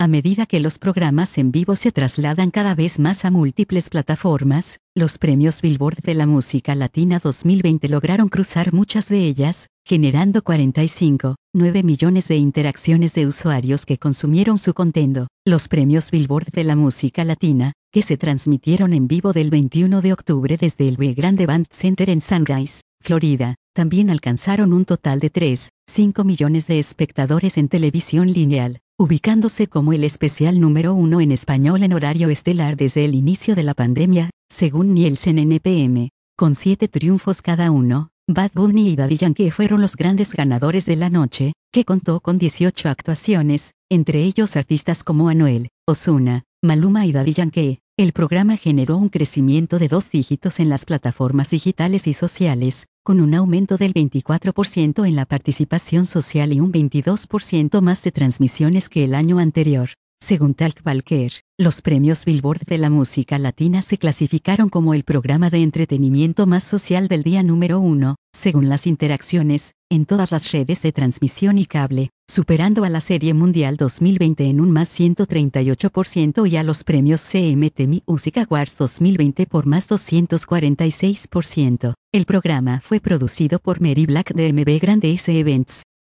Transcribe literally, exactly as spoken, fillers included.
A medida que los programas en vivo se trasladan cada vez más a múltiples plataformas, los premios Billboard de la música latina dos mil veinte lograron cruzar muchas de ellas, generando cuarenta y cinco punto nueve millones de interacciones de usuarios que consumieron su contenido. Los premios Billboard de la música latina, que se transmitieron en vivo del veintiuno de octubre desde el Rio Grande Event Center en Sunrise, Florida, también alcanzaron un total de tres punto cinco millones de espectadores en televisión lineal, ubicándose como el especial número uno en español en horario estelar desde el inicio de la pandemia, según Nielsen N P M. Con siete triunfos cada uno, Bad Bunny y Daddy Yankee fueron los grandes ganadores de la noche, que contó con dieciocho actuaciones, entre ellos artistas como Anuel, Ozuna, Maluma y Daddy Yankee. El programa generó un crecimiento de dos dígitos en las plataformas digitales y sociales, con un aumento del veinticuatro por ciento en la participación social y un veintidós por ciento más de transmisiones que el año anterior. Según Talk Walker, los premios Billboard de la música latina se clasificaron como el programa de entretenimiento más social del día número uno, según las interacciones, en todas las redes de transmisión y cable, superando a la Serie Mundial dos mil veinte en un más ciento treinta y ocho por ciento y a los premios C M T Music Awards dos mil veinte por más doscientos cuarenta y seis por ciento. El programa fue producido por Mary Black de M B Grande S Events.